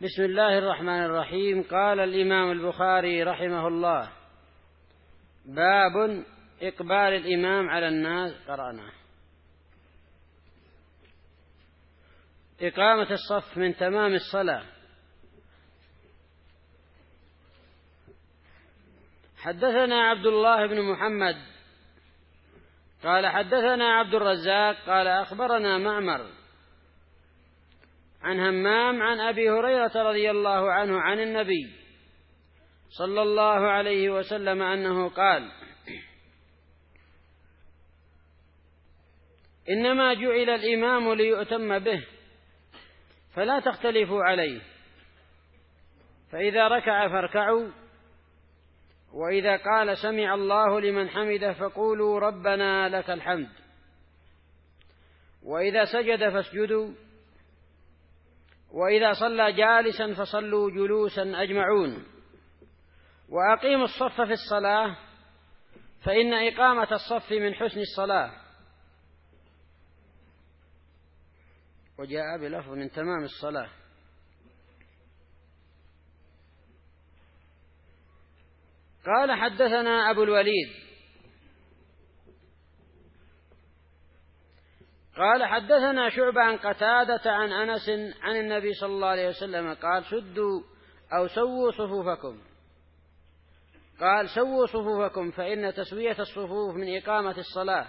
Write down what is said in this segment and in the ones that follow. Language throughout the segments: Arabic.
بسم الله الرحمن الرحيم. قال الإمام البخاري رحمه الله: باب إقبال الإمام على الناس. قرأنا إقامة الصف من تمام الصلاة. حدثنا عبد الله بن محمد قال حدثنا عبد الرزاق قال أخبرنا معمر عن همام عن أبي هريرة رضي الله عنه عن النبي صلى الله عليه وسلم أنه قال: إنما جعل الإمام ليؤتم به فلا تختلفوا عليه، فإذا ركع فاركعوا، وإذا قال سمع الله لمن حمده فقولوا ربنا لك الحمد، وإذا سجد فاسجدوا، وإذا صلى جالسا فصلوا جلوسا أجمعون، وأقيموا الصف في الصلاة فإن إقامة الصف من حسن الصلاة. وجاء بلفظ من تمام الصلاة. قال حدثنا أبو الوليد قال حدثنا شعبة عن قتادة عن أنس عن النبي صلى الله عليه وسلم قال: شدوا أو سووا صفوفكم. قال: سووا صفوفكم، فإن تسوية الصفوف من إقامة الصلاة.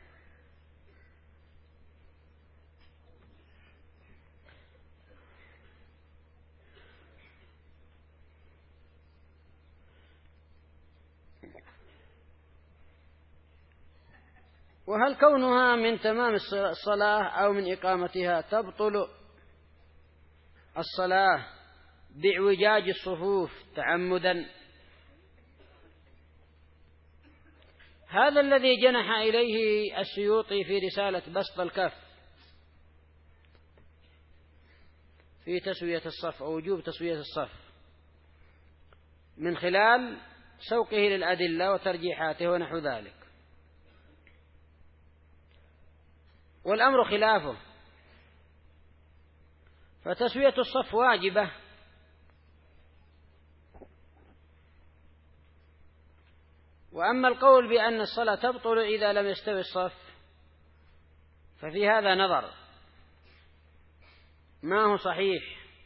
وهل كونها من تمام الصلاة أو من إقامتها تبطل الصلاة باعوجاج الصفوف تعمدا؟ هذا الذي جنح إليه السيوطي في رسالة بسط الكف في تسوية الصف أو وجوب تسوية الصف، من خلال سوقه للأدلة وترجيحاته ونحو ذلك. والأمر خلافه، فتسوية الصف واجبة، وأما القول بأن الصلاة تبطل إذا لم يستوي الصف ففي هذا نظر، ما هو صحيح.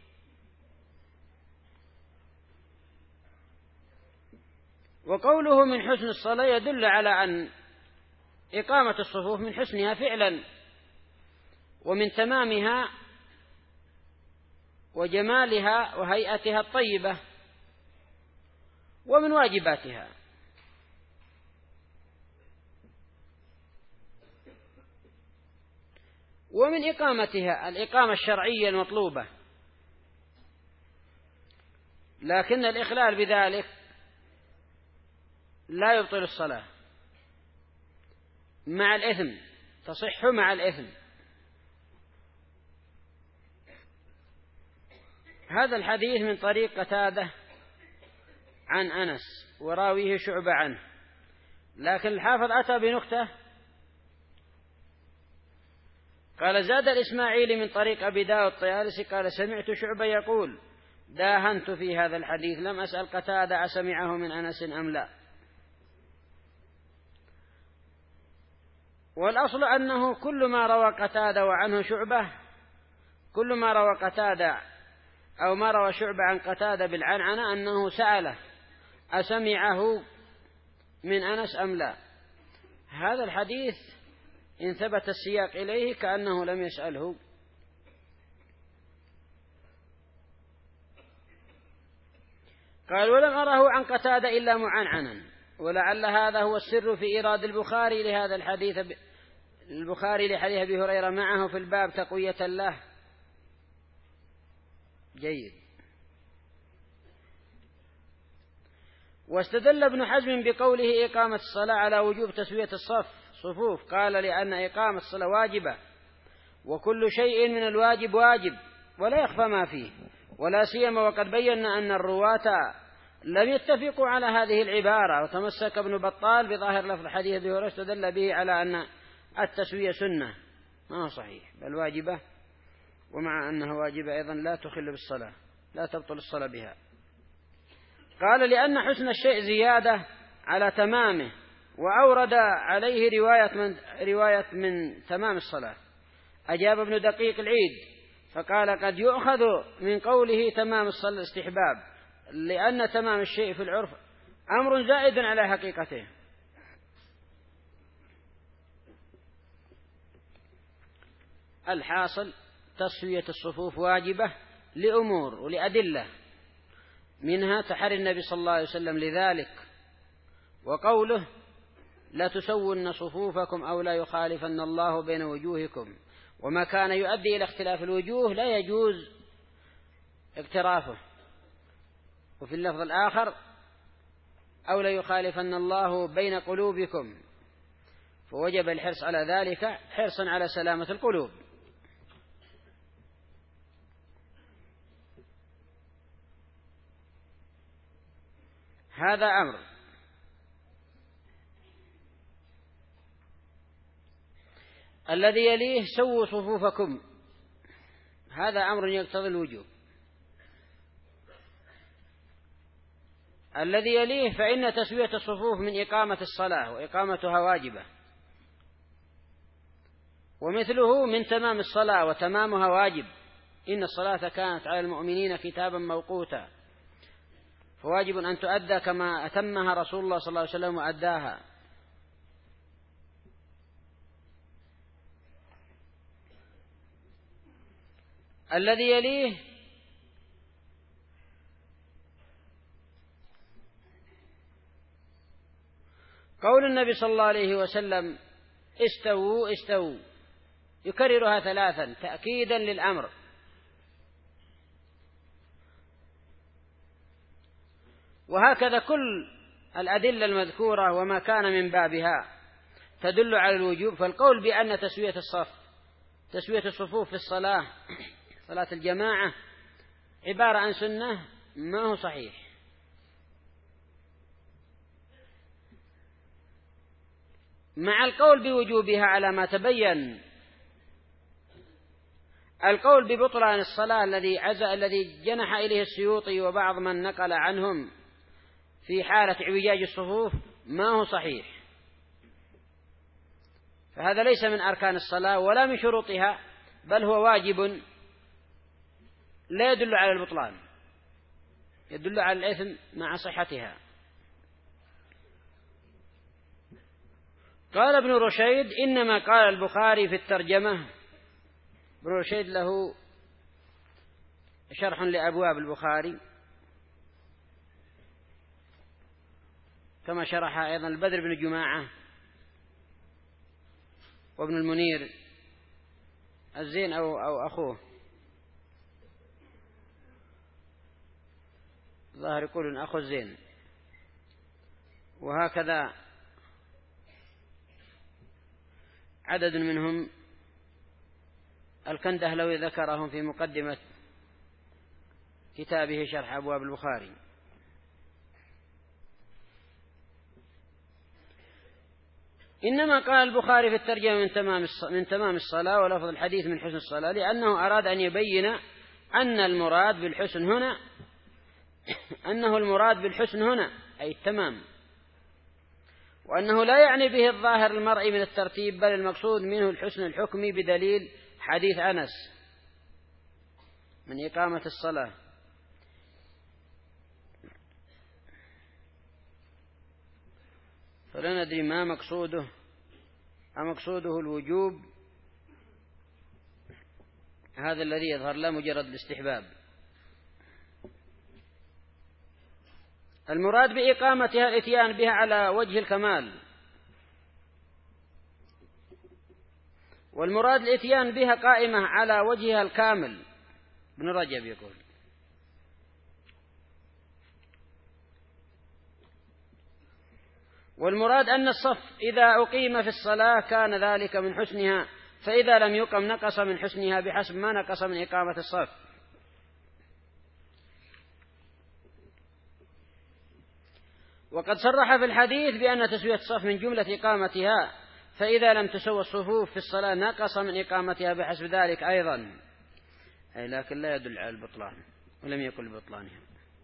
وقوله من حسن الصلاة يدل على أن إقامة الصفوف من حسنها فعلا، ومن تمامها وجمالها وهيئتها الطيبة، ومن واجباتها. ومن إقامتها الإقامة الشرعية المطلوبة، لكن الإخلال بذلك لا يبطل الصلاة مع الإثم، تصح مع الإثم. هذا الحديث من طريق قتادة عن أنس وراويه شعبة عنه، لكن الحافظ أتى بنكتة قال: زاد الإسماعيلي من طريق أبي داود الطيالسي قال: سمعت شعبة يقول: داهنت في هذا الحديث، لم أسأل قتادة أسمعه من أنس أم لا. والأصل أنه كل ما روى قتادة وعنه شعبة، كل ما روى قتادة أو ما روى شعبة عن قتادة بالعنعنة أنه سأله أسمعه من أنس أم لا. هذا الحديث إن ثبت السياق إليه كأنه لم يسأله. قال: ولم أره عن قتادة إلا معنعنا، ولعل هذا هو السر في إيراد البخاري لهذا الحديث، البخاري لحديث أبي هريرة معه في الباب تقوية له. جيد. واستدل ابن حزم بقوله إقامة الصلاة على وجوب تسوية صفوف، قال: لأن إقامة الصلاة واجبة، وكل شيء من الواجب واجب ولا يخفى ما فيه، ولا سيما وقد بينا أن الرواة لم يتفقوا على هذه العبارة. وتمسك ابن بطال بظاهر لفظ حديث أبي هريرة استدل به على أن التسوية سنة، ما هو صحيح، بل واجبة، ومع أنها واجبة أيضا لا تخل بالصلاة. لا تبطل الصلاة بها. قال لأن حسن الشيء زيادة على تمامه، وأورد عليه رواية من تمام الصلاة. أجاب ابن دقيق العيد فقال قد يؤخذ من قوله تمام الصلاة الاستحباب، لأن تمام الشيء في العرف أمر زائد على حقيقته. الحاصل تسوية الصفوف واجبة لأمور ولأدلة، منها تحري النبي صلى الله عليه وسلم لذلك، وقوله لا تسون صفوفكم أو لا يخالفن الله بين وجوهكم، وما كان يؤدي إلى اختلاف الوجوه لا يجوز اقترافه. وفي اللفظ الآخر أو لا يخالفن الله بين قلوبكم، فوجب الحرص على ذلك حرصا على سلامة القلوب. هذا أمر. الذي يليه سووا صفوفكم، هذا أمر يقتضي الوجوب. الذي يليه فإن تسوية الصفوف من إقامة الصلاة، وإقامتها واجبة، ومثله من تمام الصلاة وتمامها واجب. إن الصلاة كانت على المؤمنين كتابا موقوتا، فواجب أن تؤدى كما أتمها رسول الله صلى الله عليه وسلم وأداها. الذي يليه قول النبي صلى الله عليه وسلم استووا استووا، يكررها 3 تأكيدا للأمر. وهكذا كل الأدلة المذكورة وما كان من بابها تدل على الوجوب. فالقول بأن تسوية الصفوف في الصلاة، صلاة الجماعة، عبارة عن سنة ما هو صحيح. مع القول بوجوبها على ما تبين. القول ببطلان الصلاة الذي جنح إليه السيوطي وبعض من نقل عنهم في حالة اعوجاج الصفوف ما هو صحيح، فهذا ليس من أركان الصلاة ولا من شروطها، بل هو واجب لا يدل على البطلان، يدل على الإثم مع صحتها. قال ابن رشيد إنما قال البخاري في الترجمة، ابن رشيد له شرح لأبواب البخاري كما شرح أيضا البدر بن جماعة وابن المنير الزين أو أخوه، ظاهر يقولون أخو الزين، وهكذا عدد منهم الكندهلوي ذكرهم في مقدمة كتابه شرح أبواب البخاري. إنما قال البخاري في الترجمة من تمام الصلاة، ولفظ الحديث من حسن الصلاة، لأنه أراد أن يبين أن المراد بالحسن هنا أي التمام، وأنه لا يعني به الظاهر المرئي من الترتيب، بل المقصود منه الحسن الحكمي بدليل حديث أنس من إقامة الصلاة. فلا ندري ما مقصوده، أمقصوده الوجوب، هذا الذي يظهر لا مجرد الاستحباب. المراد بإقامتها الإتيان بها على وجه الكمال، والمراد الإتيان بها قائمة على وجهها الكامل. ابن رجب يقول والمراد أن الصف إذا أقيم في الصلاة كان ذلك من حسنها، فإذا لم يقم نقص من حسنها بحسب ما نقص من إقامة الصف. وقد صرح في الحديث بأن تسوية الصف من جملة إقامتها، فإذا لم تسوى الصفوف في الصلاة نقص من إقامتها بحسب ذلك أيضا، أي لكن لا يدل على البطلان. ولم يقل ببطلانها.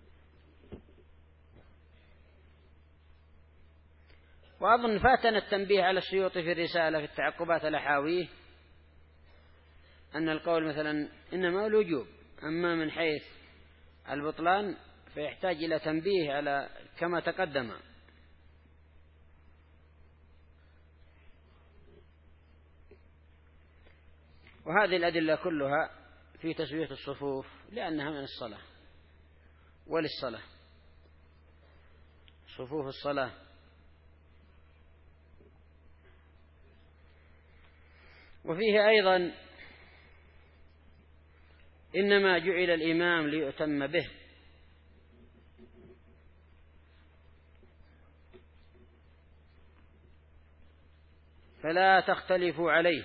وأظن فاتنا التنبيه على السيوطي في الرسالة في التعقبات الأحاويه أن القول مثلا إنما الوجوب، أما من حيث البطلان فيحتاج إلى تنبيه على كما تقدم. وهذه الأدلة كلها في تسوية الصفوف لأنها من الصلاة وللصلاة، صفوف الصلاة. وفيه أيضا إنما جعل الإمام ليؤتم به، فلا تختلفوا عليه.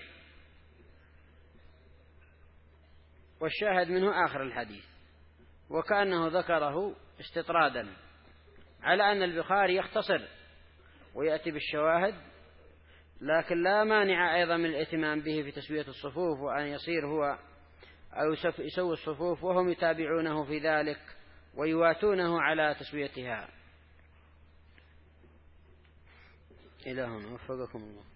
والشاهد منه آخر الحديث، وكأنه ذكره استطرادا على أن البخاري يختصر ويأتي بالشواهد، لكن لا مانع أيضا من الاهتمام به في تسوية الصفوف، وأن يصير هو أو يسوي الصفوف وهم يتابعونه في ذلك ويواتونه على تسويتها. إلى هنا وفقكم الله.